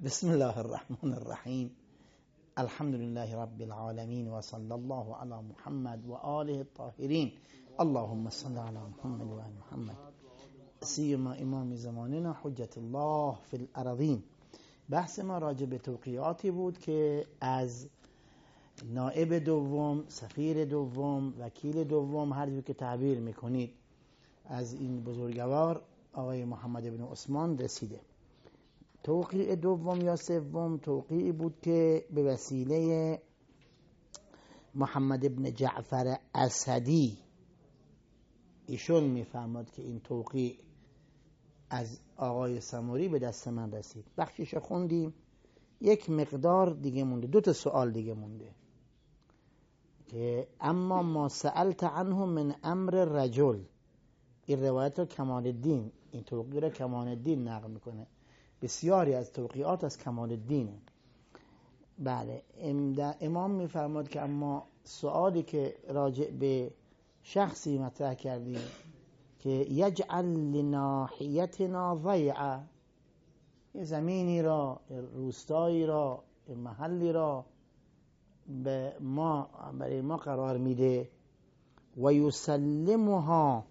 بسم الله الرحمن الرحیم. الحمد لله رب العالمین و صلی الله علی محمد و آله الطاهرین. اللهم صل علی محمد و آل محمد سیما امام زماننا حجت الله فی الارضین. بحث ما راجع به توقیعاتی بود که از نائب دوم، سفیر دوم، وکیل دوم، هر جور که تعبیر میکنید، از این بزرگوار آقای محمد بن عثمان رسیده. توقیع دوم یا سوم توقیعی بود که به وسیله محمد بن جعفر اسدی، ایشون میفرماد که این توقیع از آقای سمری به دست من رسید. بخشیش خوندیم، یک مقدار دیگه مونده، 2 سوال دیگه مونده که اما ما سألت عنه من امر رجل. این روایت رو کمال الدین، این توقیع رو کمال الدین نقل میکنه. بسیاری از توقیعات از کمال الدینه. بله، امام میفرماد که اما سوالی که راجع به شخصی مطرح کردیم که یجعل لناحیتنا ضیعه، یه زمینی را، روستایی را، محلی را به ما، برای ما قرار میده، و یسلمها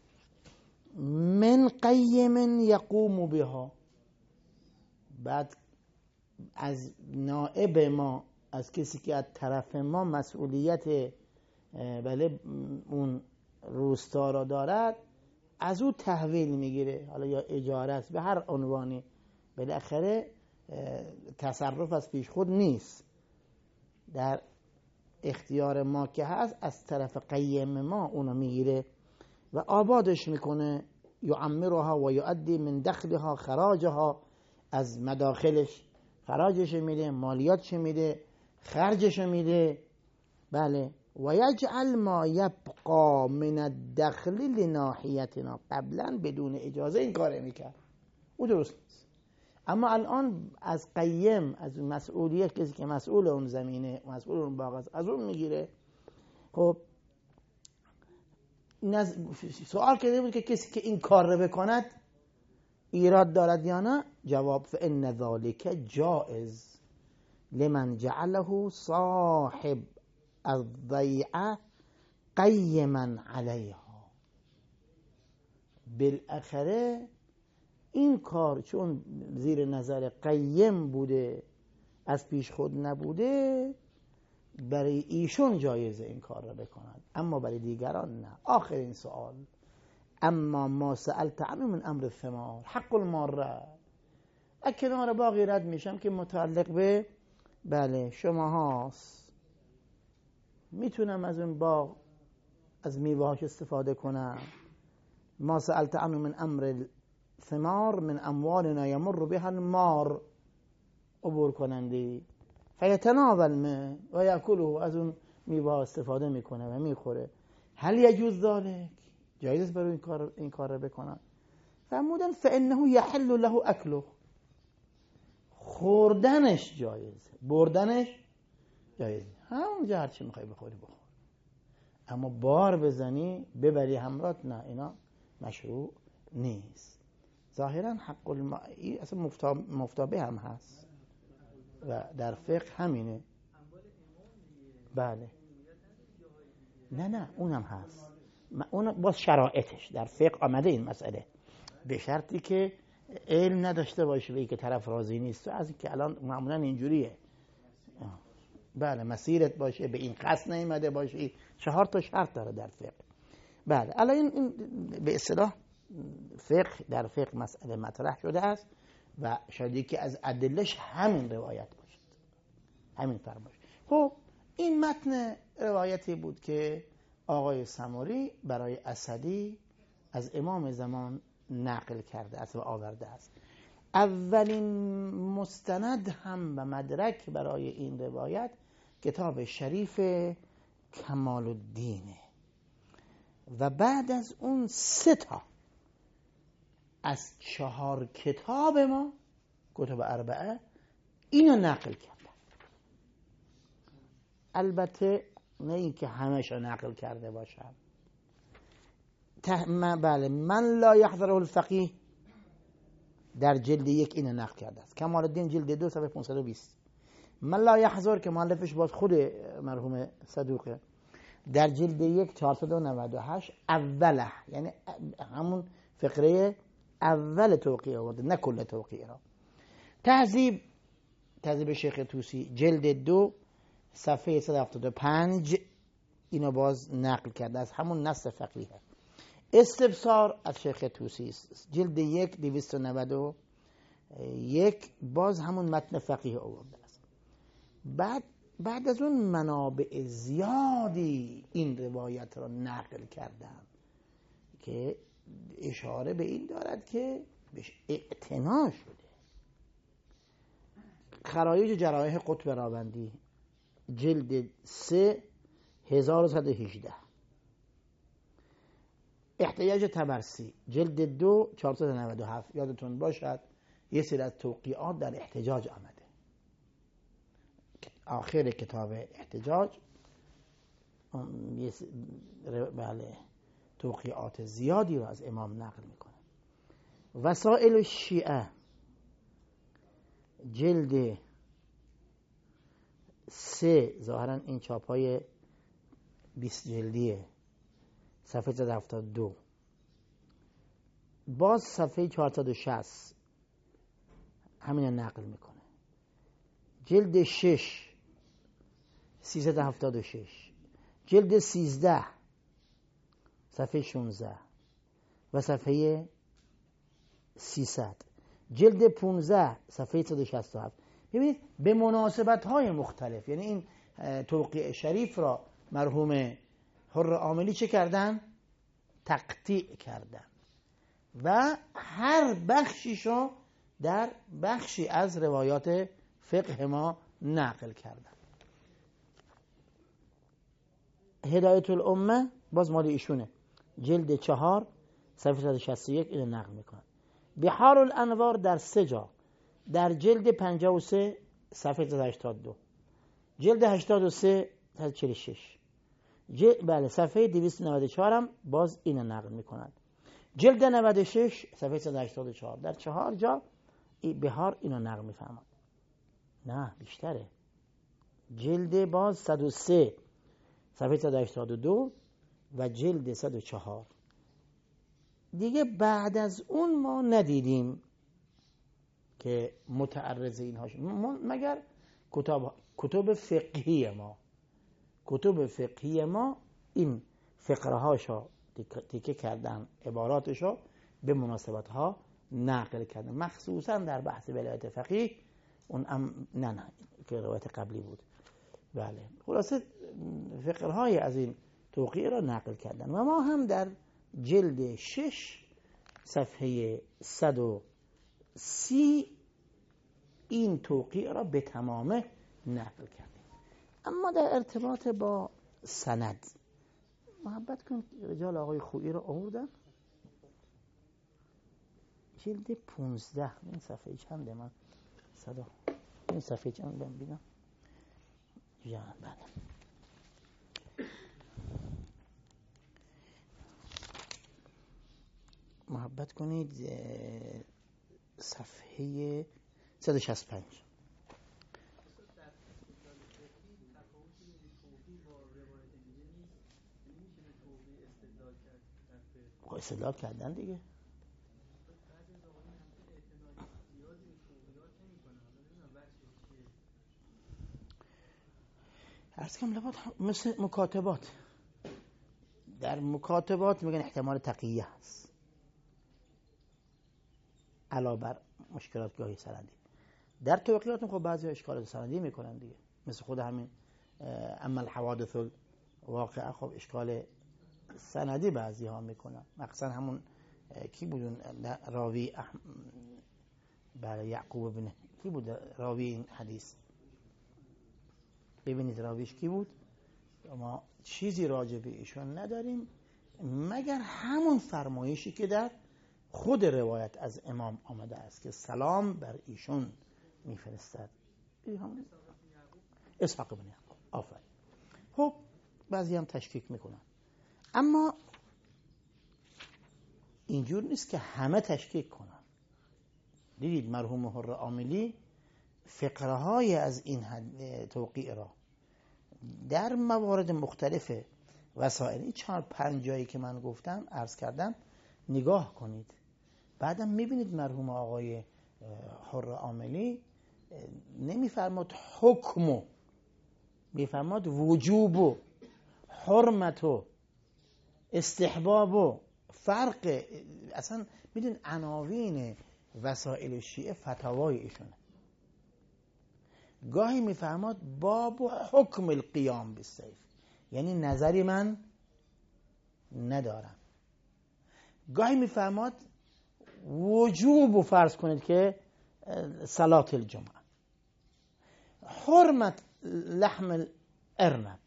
من قیم یقوم بها، بعد از نائب ما، از کسی که از طرف ما مسئولیت بله اون روستا را دارد، از او تحویل میگیره، حالا یا اجاره است، به هر عنوانی، بالاخره تصرف از پیش خود نیست، در اختیار ما که هست، از طرف قیم ما اونو میگیره و آبادش میکنه. یعمرها و یؤدی من دخلها خراجها، از مداخلش خراجش میده، مالیاتش میده، خرجش میده. بله، و یجعل ما یبقا من الدخل لناحیتنا، قبلا بدون اجازه این کار میکرد، او درست نیست. اما الان از قیم، از مسئولیت، کسی که مسئول اون زمینه، مسئول اون باغ است، از اون میگیره. خب سوال کرده بود که کسی که این کار رو بکند ایراد دارد یا نه؟ جواب فإن ذلك جائز لمن جعله صاحب الضیعه قیما علیها. بالاخره این کار چون زیر نظر قیم بوده، از پیش خود نبوده، برای ایشون جایزه این کار را بکند، اما برای دیگران نه. آخرین سوال، اما ما سألت عنه من امر الثمار حق الماره، از کنار باقی رد میشم که متعلق به بله شما هاست، میتونم از اون باغ، از میوهاش استفاده کنم. ما سألت عنه من امر الثمار من اموالنا یمر بها المار، عبور کنندی، فیتناول من و یاکله، از اون میوه استفاده میکنه و میخوره. هل یجوز ذلک؟ جایز است برای این کار رو بکنن؟ فرمودن فانه یحل له اکله، خوردنش جایزه، بردنش جایزه، همونجا هر چی میخوای بخوری بخور، اما بار بزنی ببری همرات، نه، اینا مشروع نیست. ظاهرا حق اصلا مفتابه هم هست و در فقه همینه. بله، نه اونم هست، اون باز شرایطش در فقه آمده این مسئله، به شرطی که علم نداشته باشه به این که طرف راضی نیست، از این که الان معمولا اینجوریه. بله، مسیرت باشه، به این قصد نیامده باشه، 4 تا شرط داره در فقه. بله، الان این به اصطلاح فقه، در فقه مسئله مطرح شده است و شاید یکی از ادلش همین روایت باشد، همین فرمایش. خب این متن روایتی بود که آقای سمری برای اسدی از امام زمان نقل کرده است و آورده است. اولین مستند هم و مدرک برای این روایت کتاب شریف کمال الدینه و بعد از اون 3 تا از 4 کتاب ما، کتب 4 اینو نقل کردن. البته نه این که همه‌ش رو نقل کرده باشم. بله، من لا یحضره الفقیه در جلد 1 اینو نقل کرده است. کمال الدین جلد 2 صفحه 520. من لا یحضر که مؤلفش باز خود مرحوم صدوقه، در جلد 1 498 اوله، یعنی همون فقره اول توقیع آورده، نه کل توقیع را. تهذیب شیخ طوسی جلد 2 صفحه 175 اینو باز نقل کرده از همون نص فقیه. استبصار از شیخ طوسی جلد 1 291 باز همون متن فقیه آورده است. بعد از اون منابع زیادی این روایت را نقل کردن که اشاره به این دارد که بهش اعتنا شده. خرایج جرایح قطب راوندی جلد 3 1118، احتیاج طبرسی جلد 2 497. یادتون باشد یه سری از توقیعات در احتجاج آمده. آخر کتاب احتجاج بله توقیعات زیادی رو از امام نقل میکنه. وسائل الشیعه جلد 3 ظاهرا این چاپای 20 جلدیه صفحه 172 باز صفحه 460 همین نقل میکنه. جلد 6 376، جلد 13 صفحه 16 و صفحه 300، جلد 15 صفحه 167. ببینید به مناسبت های مختلف، یعنی این توقیع شریف را مرحوم حر عاملی چه کردن؟ تقطیع کردن و هر بخشیشو در بخشی از روایات فقه ما نقل کردن. هدایت الامه باز مال ایشونه جلد 4 صفحه 161 اینو نقل میکنه. بحار الانوار در 3 جا، در جلد 53 صفحه 182، جلد 83 146، بله صفحه 294 هم باز اینو نقل میکنند. جلد 96 صفحه 184 در 4 جا بحار اینو نقل میفهمند. نه بیشتره. جلد باز 103 صفحه 182 و جلد 104. دیگه بعد از اون ما ندیدیم که متعرض اینها شد مگر کتب فقهی ما این فقره هاشو تیکه کردن، عباراتشو به مناسبت ها نقل کردن، مخصوصا در بحث ولایت فقیه. اون نه که روایت قبلی بود. بله خلاصه فقره های از این توقیع را نقل کردن و ما هم در جلد 6 صفحه 130 این توقیع را به تمامه نقل کردیم. اما در ارتباط با سند محبت کنید، رجال آقای خویی را آوردن جلد 15 این صفحه چنده؟ من این صفحه چند ببینم. یا بله محبت کنید صفحه 165. استدلال کردن دیگه. عرض کنم لباد مثل مکاتبات، در مکاتبات میگن احتمال تقیه هست علاوه بر مشکلات گاهی سندی. در توقیعات خب بعضی اشکالات سندی میکنن دیگه، مثل خود همین اما الحوادث الواقعه خب اشکال سندی بعضی ها میکنن. مثلا همون کی بودون راوی برای یعقوب بن کی بود راوی این حدیث؟ ببینید راویش کی بود؟ ما چیزی راجع به ایشون نداریم مگر همون فرمایشی که در خود روایت از امام آمده است که سلام بر ایشون میفرستد. اسحاق بن یعقوب. آفرین. خب بعضی هم تشکیک میکنن، اما اینجور نیست که همه تشکیک کنن. دیدید مرحوم حر عاملی فقره های از این توقیع را در موارد مختلف وسائل، این 4-5 جایی که من گفتم عرض کردم نگاه کنید. بعدم میبینید مرحوم آقای حر عاملی نمیفرماد حکم، میفرماد وجوب و حرمت و استحباب و فرق. اصلا میدونید عناوین وسائل شیعه فتاوای ایشونه. گاهی میفرماد باب و حکم القیام بالسیف، یعنی نظری من ندارم. گاهی میفرماد وجوب و فرض کنید که صلات الجمعه، حرمت لحم الارنب،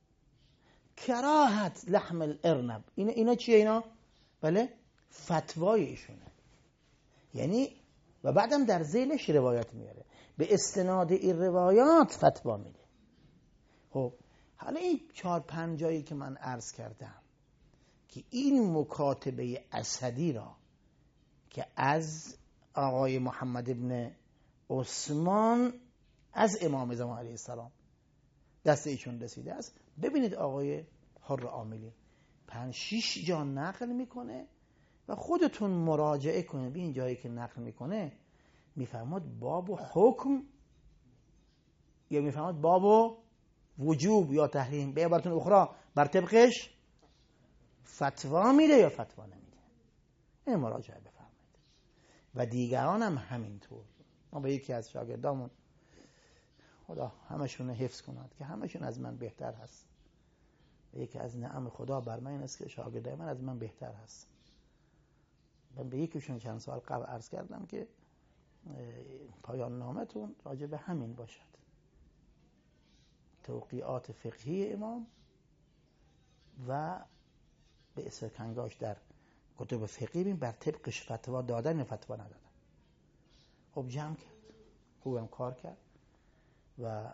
کراهت لحم الارنب. اینا چیه اینا؟ بله فتوای ایشونه. یعنی و بعدم در ذیلش روایت میاره، به استناد این روایات فتوا میده. خب حالا این 4-5 جایی که من عرض کردم که این مکاتبه اسدی را که از آقای محمد ابن عثمان از امام زمان علیه السلام دست ایشون رسیده است، ببینید آقای حر عاملی 5-6 جا نقل میکنه و خودتون مراجعه کنید. به این جایی که نقل میکنه میفرماد باب و حکم یا میفرماد باب و وجوب یا تحریم، به عبارت اخرى بر طبقش فتوا میده یا فتوا نمیده. این مراجعه بفرمایید. و دیگران هم همینطور. ما به یکی از شاگردامون، خدا همشون حفظ کند که همشون از من بهتر هست، یکی از نعم خدا بر من این است که شاگردای من از من بهتر هست. من به یکیشون چند سال قبل عرض کردم که پایان نامتون راجع به همین باشد، توقیعات فقهی امام و به استکنگاش در کتب فقهی بین بر طبقش فتوا دادن یا فتوا ندادن. خب جمع کرد، خوبم کار کرد و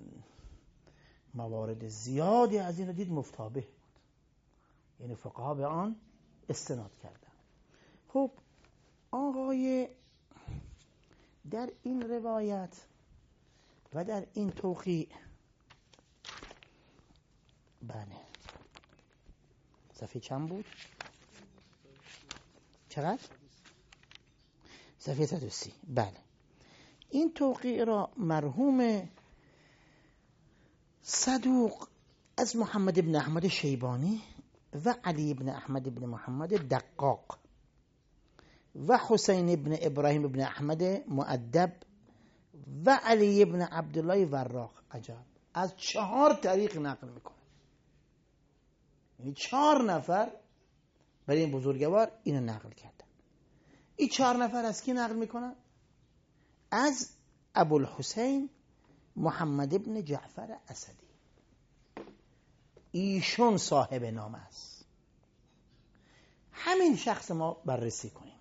موارد زیادی از این رو دید مفتابه بود، یعنی فقها به آن استناد کردن. خب آقای در این روایت و در این توقیع، بله صفحه چند بود؟ چقدر؟ صفحه 130. بله این توقیع را مرحوم صدوق از محمد ابن احمد شیبانی و علی ابن احمد ابن محمد دقاق و حسین ابن ابراهیم ابن احمد مؤدب و علی ابن عبدالله وراق، عجب، از 4 طریق نقل میکنه. یعنی 4 نفر برای این بزرگوار اینو نقل کردن. این 4 نفر از کی نقل میکنن؟ از ابوالحسین محمد ابن جعفر اسدی. ایشون صاحب نام است. همین شخص ما بررسی کنیم.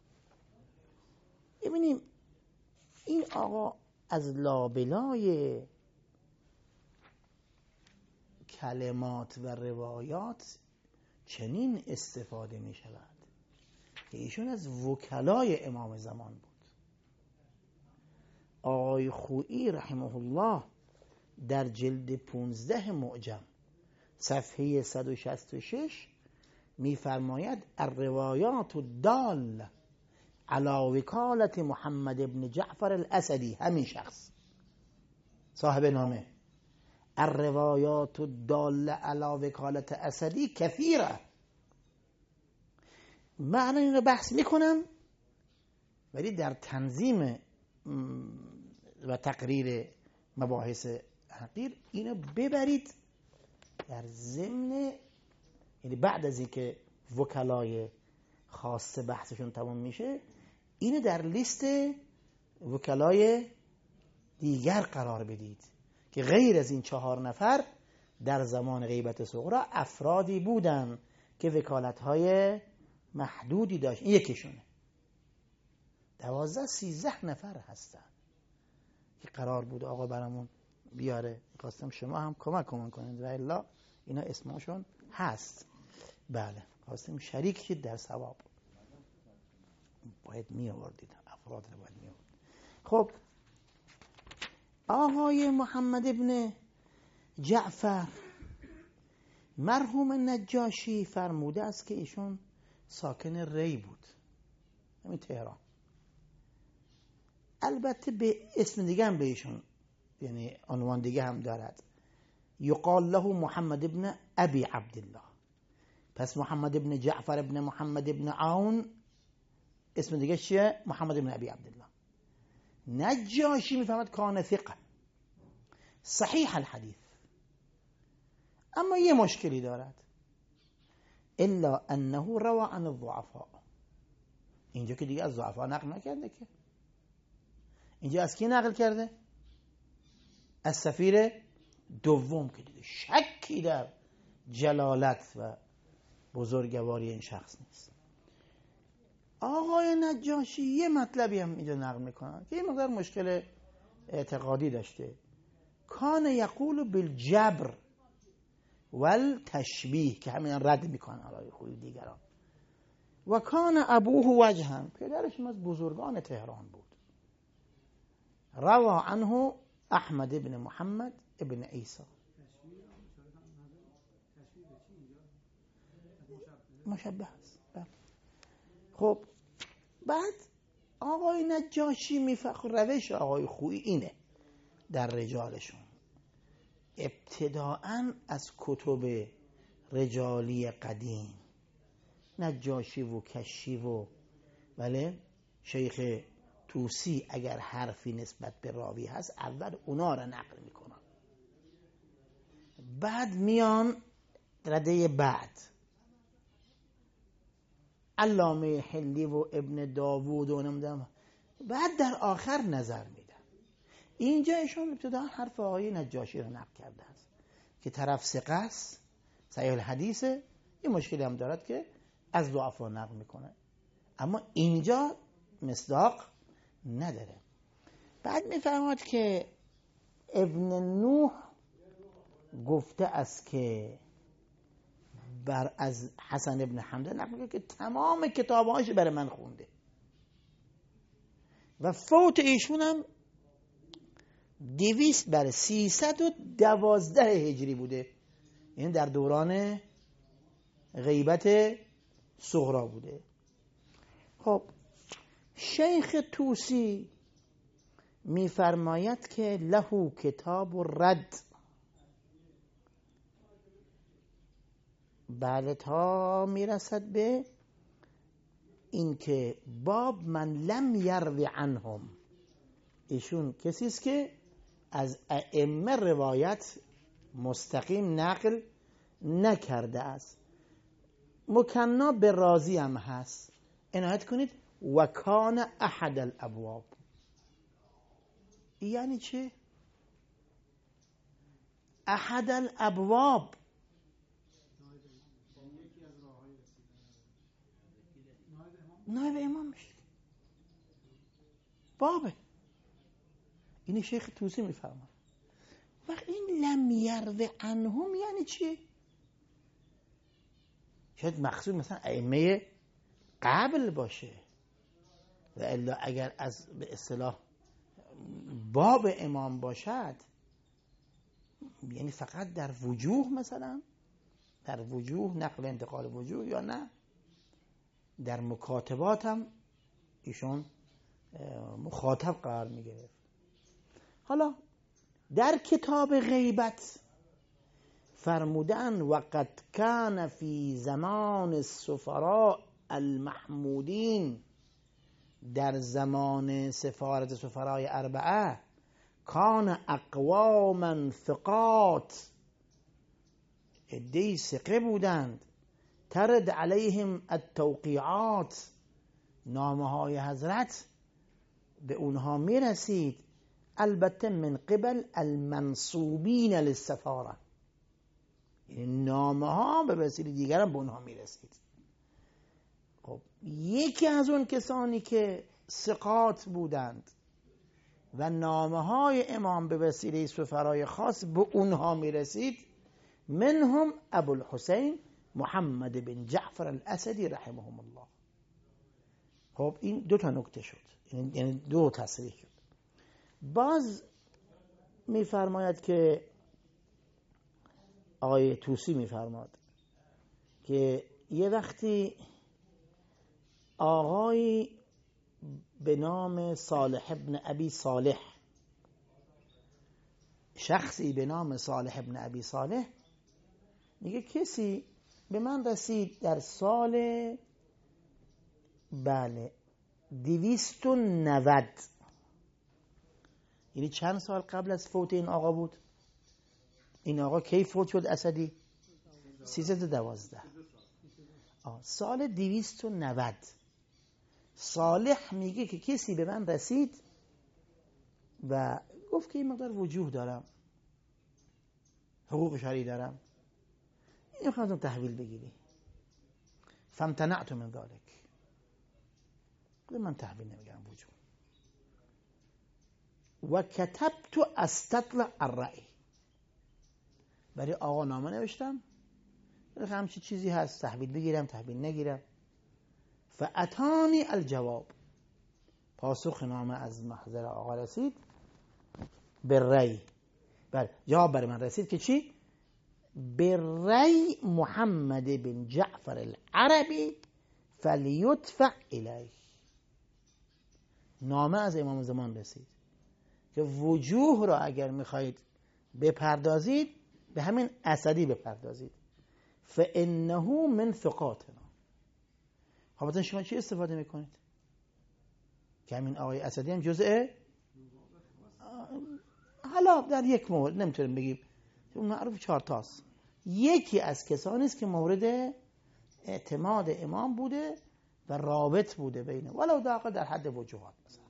ببینیم این آقا از لابلای کلمات و روایات چنین استفاده می شود که ایشون از وکلای امام زمان بود. آقای خویی رحمه الله در جلد 15 معجم صفحه 166 می‌فرماید الروایات الدال علی وکالت محمد ابن جعفر الاسدی، همین شخص صاحب نامه، الروایات الدال علی وکالت اسدی کثیره. من این رو بحث میکنم ولی در تنظیم و تقریر مباحث حقیر اینو ببرید در ضمن، یعنی بعد از اینکه وکلای خاص بحثشون تمام میشه اینو در لیست وکلای دیگر قرار بدید که غیر از این 4 نفر در زمان غیبت صغرا افرادی بودن که وکالت‌های محدودی داشت. این یکیشونه. 12-13 نفر هستن که قرار بود آقا برامون بیاره. خواستم شما هم کمک کنید و الا اینا اسمشون هست. بله خواستیم شریک شید در ثواب، باید می آوردید. افراد روایت می آورد. خب آقای محمد ابن جعفر مرحوم نجاشی فرموده است که ایشون ساکن ری بود، همین تهران. البته به اسم دیگه هم به ایشون، یعنی عنوان دیگه هم دارد، یقال له محمد ابن ابی عبدالله. پس محمد ابن جعفر ابن محمد ابن عون اسم دیگه چیه؟ محمد ابن ابی عبدالله. نجاشی میفهمد کان ثقه صحیح الحدیث، اما یه مشکلی دارد، الا انه روى عن الضعفاء. اینجا که دیگه از ضعفا نقل نکرده، که اینجا از کی نقل کرده؟ از سفیر دوم، که دیگه شکی در جلالت و بزرگواری این شخص نیست. آقای نجاشی یه مطلبی هم اینجا نقل میکنن که یه مقدار مشکل اعتقادی داشته. کان یقول بالجبر والتشبیه، که همین رد میکنن آقای خوی دیگران. و کان ابوه وجها، پدرش از بزرگان تهران بود. روى عنه احمد ابن محمد ابن عیسی. مشبه است. خب بعد آقای نجاشی میفخر، روش آقای خویی اینه در رجالشون، ابتداءً از کتب رجالی قدیم، نجاشی و کشی و بله شیخ توسی، اگر حرفی نسبت به راوی هست اول اونا را نقل میکنن، بعد میان رده بعد علامه حلی و ابن داوود و نمیدونم، بعد در آخر نظر میدن. اینجا ایشون ابتدا حرف آقای نجاشی رو نقل کرده است که طرف ثقه است، صحیح الحدیثه، این مشکلی هم دارد که از ضعفا نقل میکنه، اما اینجا مصداق نداره. بعد میفهمد که ابن نوح گفته است که از حسن ابن حمدان نقل میکنه که تمام کتابهاش برای من خونده و فوت ایشون هم 312 هجری بوده، یعنی در دوران غیبت صغرا بوده. خب شیخ توسی میفرماید که له کتاب الرد، بعد تا میرسد به این که باب من لم یروی عنهم، ایشون کسی است که از ائمه روایت مستقیم نقل نکرده است. مکنا به راضی هم هست، عنایت کنید. و کان احد الابواب، یعنی چه؟ احد الابواب نایب امام میشه، بابه. این شیخ توسی میفرماد. وقت این لم یرو عنهم یعنی چی؟ شاید مقصود مثلا ائمه قبل باشه، و الا اگر از به اصطلاح باب امام باشد یعنی فقط در وجوه، مثلا در وجوه نقل انتقال وجوه، یا نه در مکاتبات هم ایشون مخاطب قرار می گرفت. حالا در کتاب غیبت فرمودن وقد کان فی زمان السفراء المحمودین، در زمان سفارت سفرای اربعه، کان اقواما ثقات، عده‌ای ثقه بودند، ترد علیهم التوقیعات، نامه های حضرت به اونها میرسید، البته من قبل المنصوبین للسفاره، یعنی نامه ها به وسیله دیگران به اونها میرسید. خب یکی از اون کسانی که ثقات بودند و نامه های امام به وسیله سفرای خاص به اونها میرسید، منهم ابوالحسین محمد بن جعفر الاسدی رحمهم الله. خب این دو تا نکته شد، یعنی دو تصریح شد. باز میفرماید که آقای طوسی میفرماد که یه وقتی آقای به نام صالح ابن ابی صالح، شخصی به نام صالح ابن ابی صالح میگه کسی به من رسید در سال 290، یعنی چند سال قبل از فوت این آقا بود. این آقا کی فوت شد اسدی؟ 312. سال 290 صالح میگه که کسی به من رسید و گفت که این مقدار وجوه دارم، حقوق شرعی دارم، این خواهدم تحویل بگیری. فامتنعت من ذلك، من تحویل نمیگیرم وجوه. و کتبت استطلع الرأی، برای آقا نامه نوشتم همچی چیزی هست، تحویل بگیرم تحویل نگیرم. فاتانی الجواب، پاسخ نامه از محضر آقا رسید. بالرأی، بله جواب برای من رسید که چی؟ بالرأی محمد بن جعفر العربی فلیدفع الیه. نامه از امام زمان رسید که وجوه را اگر میخواهید بپردازید به همین اسدی بپردازید، فانه من ثقاتنا. خب شما چی استفاده میکنید؟ که همین آقای اسدی هم جزء، حالا در یک مورد نمیتونیم بگیم، اون معروف 4 تاست، یکی از کسانی است که مورد اعتماد امام بوده و رابط بوده بینه، ولو داخل در حد وجوهات. مثلا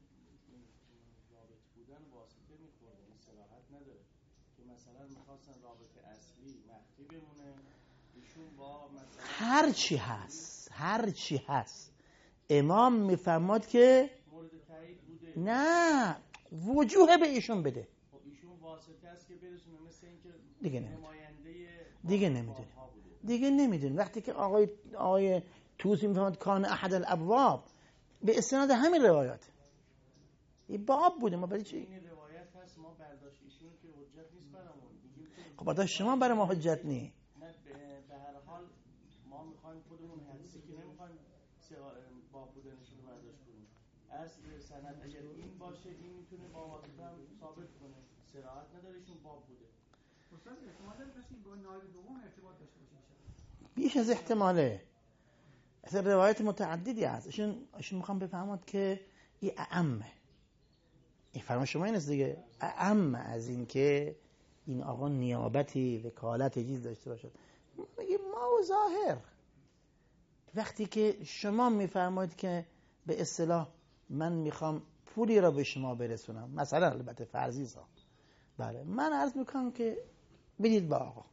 رابط بودن واسطه میخورده، این صلاحیت نداره که مثلا میخواستن رابطه اصلی مخفی بمونه، ایشون با مثلا هر چی هست امام میفرماد که مورد تایید بوده، نه وجوه به ایشون بده. خب ایشون واسطه است که برسونه، مثل اینکه دیگه نمیدونه. وقتی که آقای طوسی میفهمد کان احد الابواب به استناد همین روایات این باب بوده، ما برای چی؟ این روایت هست، ما برداشت ایشون که حجت نیست برامون. خب برداشت شما برای ما حجت نی. نه به هر حال ما میخوایم خودمون حدیثی که نمیخوایم باب بودنشون رو برداشت کنیم. اصل سند اگر این باشه این میتونه با واسطه هم ثابت کنه، صراحت نداره ایشون باب بوده. استاد احتمال داره کسی با نایب دوم ارتباط داشته باشه. بیش از احتماله. اصلا روایت متعددی هست. ایشون میخوام بفهمند که این اعمه. این فرمان شما این است دیگه، اعم از این که این آقا نیابتی وکالت چیز داشته باشد. میگه ما و ظاهر وقتی که شما میفرمایید که به اصطلاح من میخوام پولی را به شما برسونم، مثلا البته فرضی سا، بله من عرض میکنم که بدید با آقا،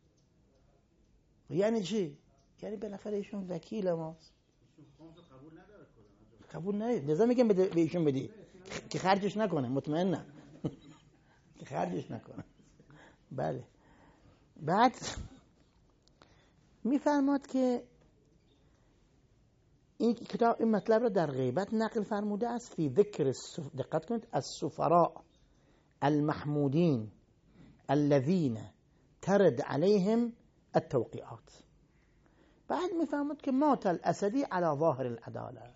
یعنی چی؟ یعنی بالاخره ایشون وکیل ماست، قبول نداره، لذا میگم به ایشون بدی که خرجش نکنه، مطمئنم که خرجش نکنه. بله بعد میفرماد که این کتاب این مطلب را در غیبت نقل فرموده است، فی ذکر دقت کنید السفراء المحمودین الذين ترد عليهم التوقيعات. بعد میفرماد که مات الاسدی علی ظاهر العداله،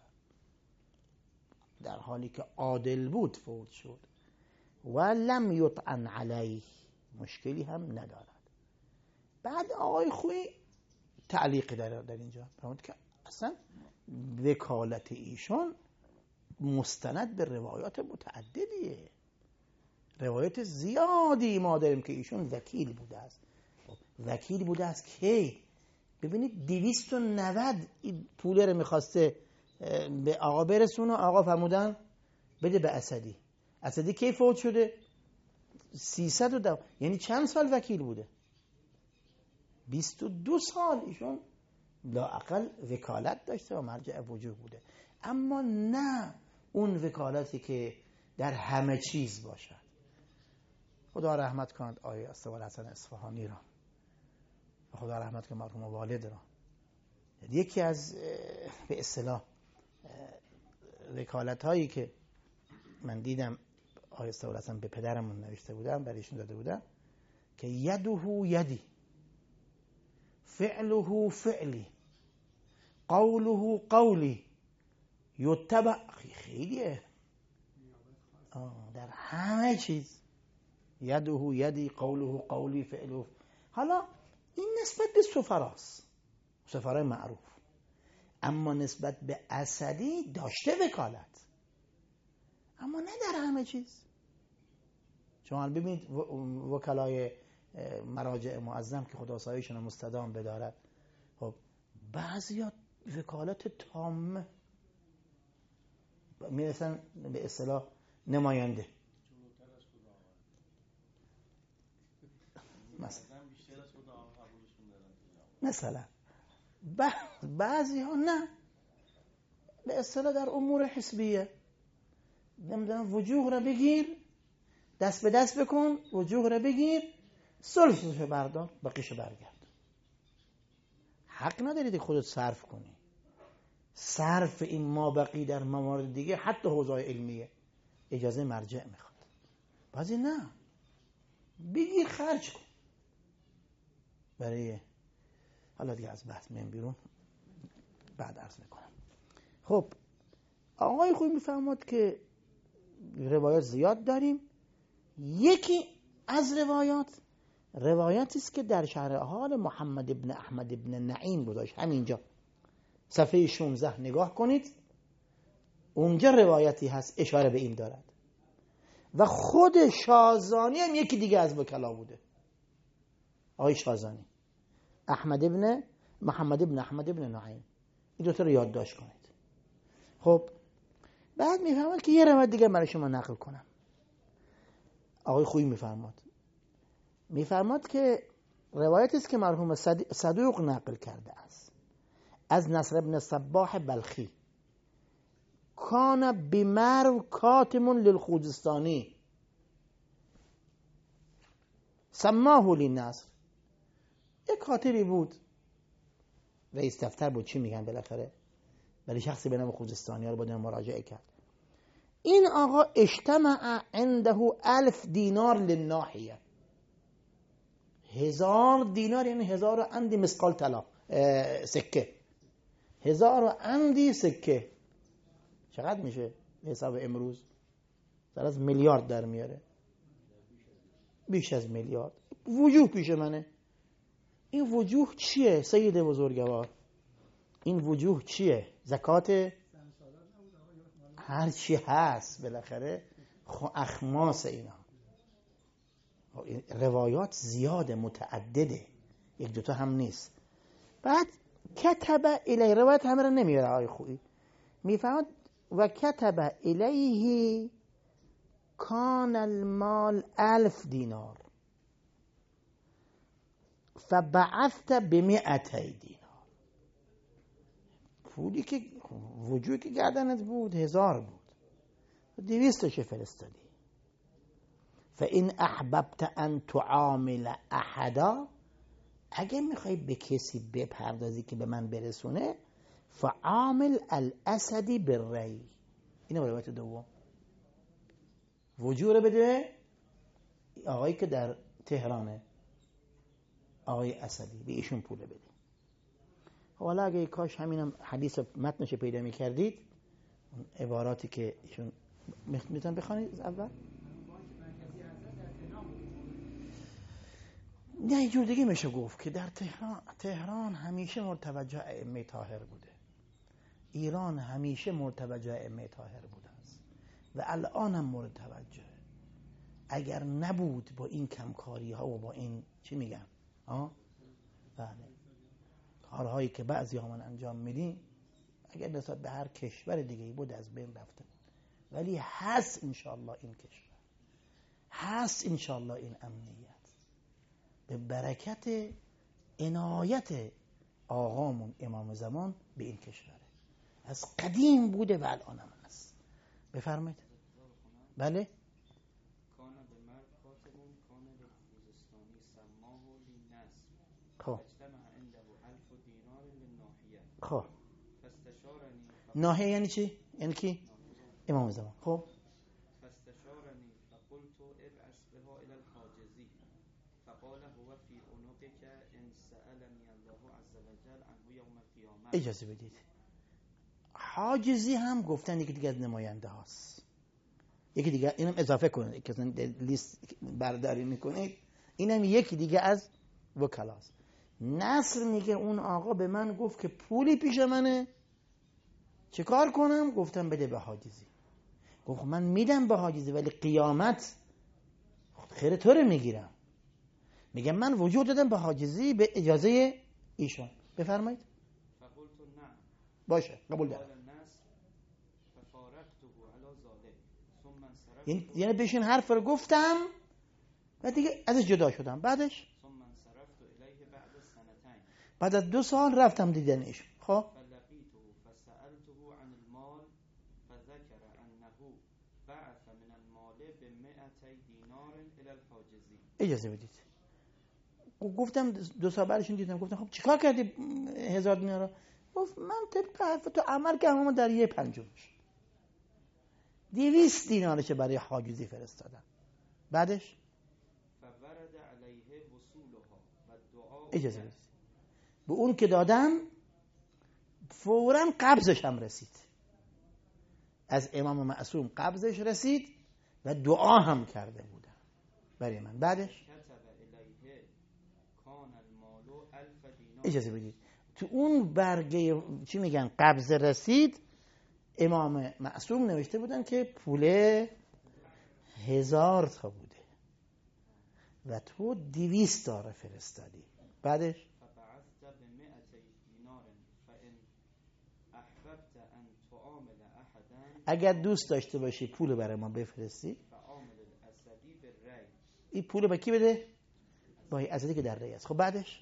در حالی که عادل بود فوت شد، و لم یطعن علیه، مشکلی هم ندارد. بعد آقای خویی تعلیق در اینجا فرمود که اصلا وکالت ایشان مستند به روایات متعددیه، روایات زیادی ما داریم که ایشون وکیل بوده است. وکیل بوده است که ببینید 290 این پوله رو میخواسته به آقا برسونه، آقا فرمودن بده به اسدی. اسدی کی فوت شده؟ 310. یعنی چند سال وکیل بوده؟ 22 سال ایشون لااقل وکالت داشته و مرجع وجوه بوده. اما نه اون وکالتی که در همه چیز باشد. خدا رحمت کند آیه استوال حسن اصفهانی را، خدا رحمت کند مرحوم والد را. یکی از به اصطلاح وکالت هایی که من دیدم آیسته اصلا به پدرمون نوشته بودم، برایشون داده بودم که یده یدی، فعله فعلی، قوله قولی، یتبع. خیلیه در همه چیز. یده یدی، قوله قولی، فعله. حالا این نسبت به سفراست، سفرای معروف، اما نسبت به اسدی داشته وکالت، اما نه در همه چیز. شما ببینید وکلای مراجع معظم که خدا سایه‌شون مستدام بدارد، خب بعضیا وکالت تامه میرسن به اصطلاح نماینده. مثلا بعضی ها نه، به اصطلاح در امور حسبیه، نمیدونم وجوه را بگیر، دست به دست بکن، وجوه را بگیر، صلحش بردار، بقیش برگرد. حق ندارید خودت صرف کنی. صرف این ما بقی در موارد دیگه، حتی حوزه علمیه، اجازه مرجع میخواد. بعضی نه، بگیر خرج کن. برای حالا دیگه از بحث میام بیرون، بعد عرض میکنم. خب آقای خوبی میفهمد که روایات زیاد داریم. یکی از روایاتی است که در شرح حال محمد ابن احمد ابن نعیم گذاشت، همینجا صفحه 16 نگاه کنید، اونجا روایتی هست اشاره به این دارد. و خود شازانی هم یکی دیگه از وکلا بوده، آقای شازانی، محمد ابن احمد ابن نعیم. این دوتا رو یادداشت کنید. خب بعد میفهمد که یه روایت دیگه برای شما نقل کنم. آقای خویی میفرماد که روایتی است که مرحوم صدوق نقل کرده است از نصر ابن صباح بلخی، کان بمرو کاتم للخوزستانی سماه للنصر. یک کاتبی بود، رئیس دفتر بود، چی میگن بالاخره، ولی شخصی به نام خوزستانی ها رو باید مراجعه کرد. این آقا اجتمع عنده 1000 دینار للناحیه. 1000 دینار یعنی 1000 اندی مسقال طلا، سکه. 1000 اندی سکه چقدر میشه به حساب امروز؟ در از میلیارد در میاره، بیش از میلیارد. وجوه پیش منه. این وجوه چیه سید بزرگوار؟ این وجوه چیه؟ زکات هر چی هست بالاخره اخماس اینا. روایات زیاده، متعدده، یک دوتا هم نیست. بعد کتب الیه، روایت همه رو نمیاره آقای خویی، میفهمد و کتب الیه کان المال 1000 دینار فبعثت ب200 دینار. پولی که وجودی که گردنت بود 1000 بود، 200 ش فرستادی. فان احببت ان تعامل احدا، اگه میخوای به کسی بپردازی که به من برسونه، فعامل الاسدی بالری. اینو روایت دوم. وجوه رو بده آقایی که در تهرانه، آقای اسدی، به ایشون پول بده. حالا اگه کاش همینم حدیث متنش پیدا میکردید، عباراتی که ایشون میتونن بخوانید از اول. نه یه جور دیگه میشه گفت که در تهران همیشه مرتوجه ائمه طاهر بوده، ایران همیشه مرتوجه ائمه طاهر بوده است و الان هم مرتوجه. اگر نبود با این کمکاری ها و با این چی میگن بله کارهایی که بعضی ها من انجام میدیم، اگر نسبت به هر کشور دیگه بود از بین رفته بود. ولی هست انشاءالله این کشور، هست انشاءالله این امنیت، به برکت عنایت آقامون امام زمان به این کشوره. از قدیم بوده و الان هم هست. بفرمایید. بله. خب ناهی یعنی چی؟ یعنی کی؟ امام زمان. خب فاستشارني فقلت ابعث بها الى الحاجزي فقال هو في عنقك ان سألني الله عز وجل عنه يوم القيامه. اجازه بدید، حاجزی هم گفتن یکی دیگه از نماینده هاست. یکی دیگه اینم اضافه کنید که لیست برداری میکنید، اینم یکی دیگه از وکلاست. نصر میگه اون آقا به من گفت که پولی پیش منه، چه کار کنم؟ گفتم بده به حاجزی. گفت من میدم به حاجزی ولی قیامت خیر تو رو میگیرم. میگم من وجود دادم به حاجزی به اجازه ایشان. بفرمایید. فقلت نعم. باشه قبول دارم. یعنی بهشون حرف رو گفتم و دیگه ازش جدا شدم. بعدش بعد از 2 سال رفتم دیدنش. خب اجازه بدید، گفتم 2 سال بعدشون دیدم، گفتم خب چیکار کردی 1000 دینار رو؟ گفت من طبق حرف تو عمل کردم، اما در 1/5 200 دینارش برای حاجزی فرستادم. بعدش اجازه بدید، به اون که دادم فوراً قبضش هم رسید، از امام معصوم قبضش رسید و دعا هم کرده بودن برای من. بعدش اجازه بدید، تو اون برگه چی میگن قبض رسید، امام معصوم نوشته بودن که پول 1000 تا بوده و تو 200 تا فرستادی. بعدش اگر دوست داشته باشی پول برای ما بفرستی، این پول به کی بده؟ با اسدی که در ری است. خب بعدش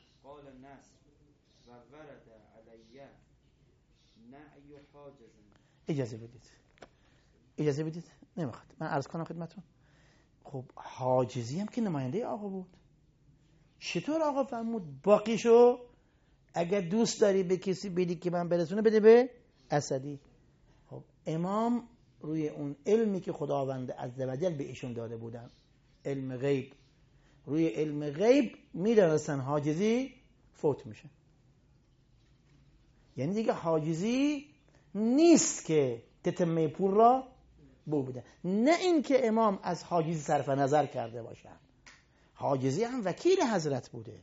اجازه بدید نمیخواد من عرض کنم خدمتون. خب حاجزی هم که نماینده آقا بود، چطور آقا فرمود باقیشو اگر دوست داری به کسی بدی که من برسونه بده به اسدی؟ خب امام روی اون علمی که خداوند عزوجل به ایشون داده بودن، علم غیب، روی علم غیب میدونستن حاجزی فوت میشه. یعنی دیگه حاجزی نیست که تتمه پول را بوده، نه این که امام از حاجزی صرف نظر کرده باشن، حاجزی هم وکیل حضرت بوده.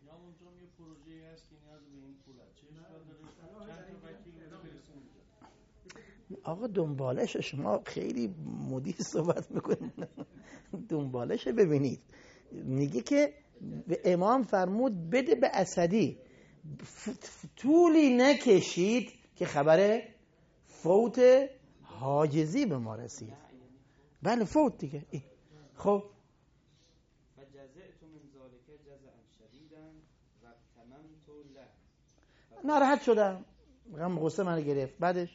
آقا دنبالش شما خیلی مدیر صحبت میکنید، دنبالش ببینید. میگه که به امام فرمود بده به اسدی، طولی نکشید که خبر فوت حاجزی به ما رسید. بله فوت دیگه. خب ناراحت شدم، غم غصه من گرفت. بعدش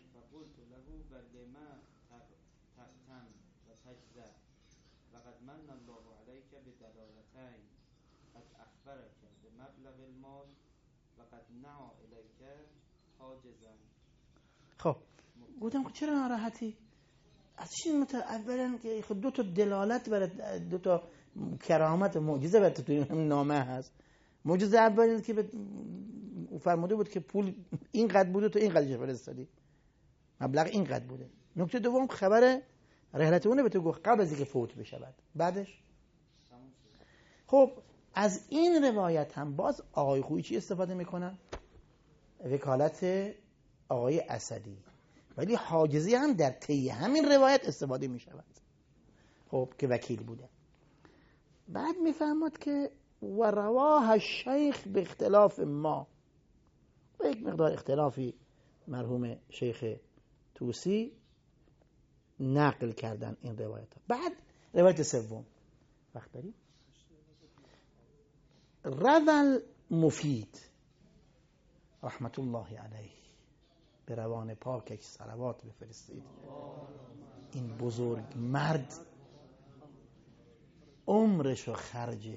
خب گفتم چرا ناراحتی؟ از چی اولا که خود 2 تا دلالت برای 2 تا کرامت و معجزه برای تو این نامه هست. معجزه اولی که فرموده بود که پول اینقدر بوده تو اینقدرش فرستادی، مبلغ اینقدر بوده. نکته دوم خبر رحلت اونه به تو گفت قبل از اینکه فوت بشود. بعدش خب از این روایت هم باز آقای خویی چی استفاده میکنن؟ وکالت آقای اسدی، ولی حاجزی هم در طی همین روایت استفاده میشود، خب که وکیل بوده. بعد میفهمد که و رواه الشیخ به اختلاف ما، و یک مقدار اختلافی مرحوم شیخ توسی نقل کردن این روایت. بعد روایت سوم وقت داریم، روى المفید رحمت الله علیه، به روان پاکش صلوات بفرستید. این بزرگ مرد عمرشو خرج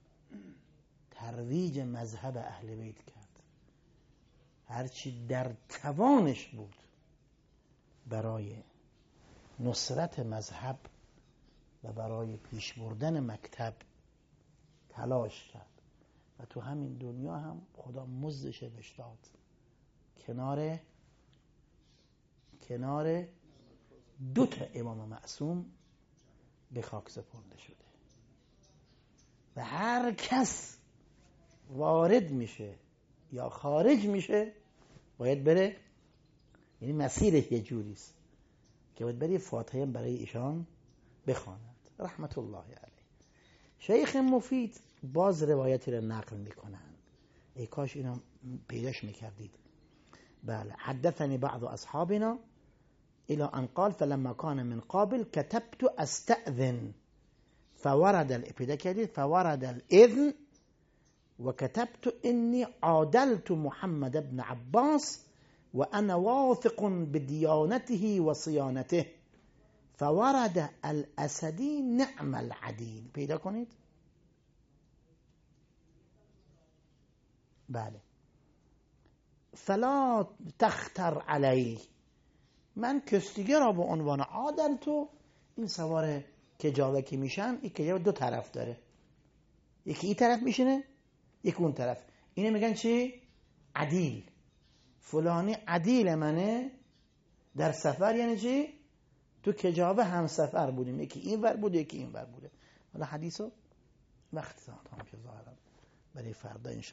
ترویج مذهب اهل بیت کرد، هرچی در توانش بود برای نصرت مذهب و برای پیش بردن مکتب تلاش کرد و تو همین دنیا هم خدا مزدش بهش داد. کنار 2 امام معصوم به خاک سپرده شده و هر کس وارد میشه یا خارج میشه باید بره، یعنی مسیرش یه جوریست که باید بری فاتحه برای ایشان بخواند رحمت الله علیه. شیخ مفید باز روایتی رو نقل میکنن، ای کاش اینو پیداش میکردید. بله، حدثني بعض اصحابنا الى ان قال فلما كان من قابل كتبت استأذن فورد الاذن وكتبت اني عادلت محمد بن عباس وانا واثق بديانته وصيانته فورد الاسدی نعم العدیل. پیدا کنید. بله، فلا تختر علیه، من کستیگه را به عنوان عادل تو، این سوار کجاوه که میشن این کجاوه 2 طرف داره، یکی این طرف میشینه یکی اون طرف، اینه میگن چی؟ عدیل. فلانی عدیل منه در سفر، یعنی چی؟ تو کجاوه هم سفر بودیم، یکی این ور بود یکی این ور بوده. حالا حدیثو وقت تمام شد ظاهرا برای فردا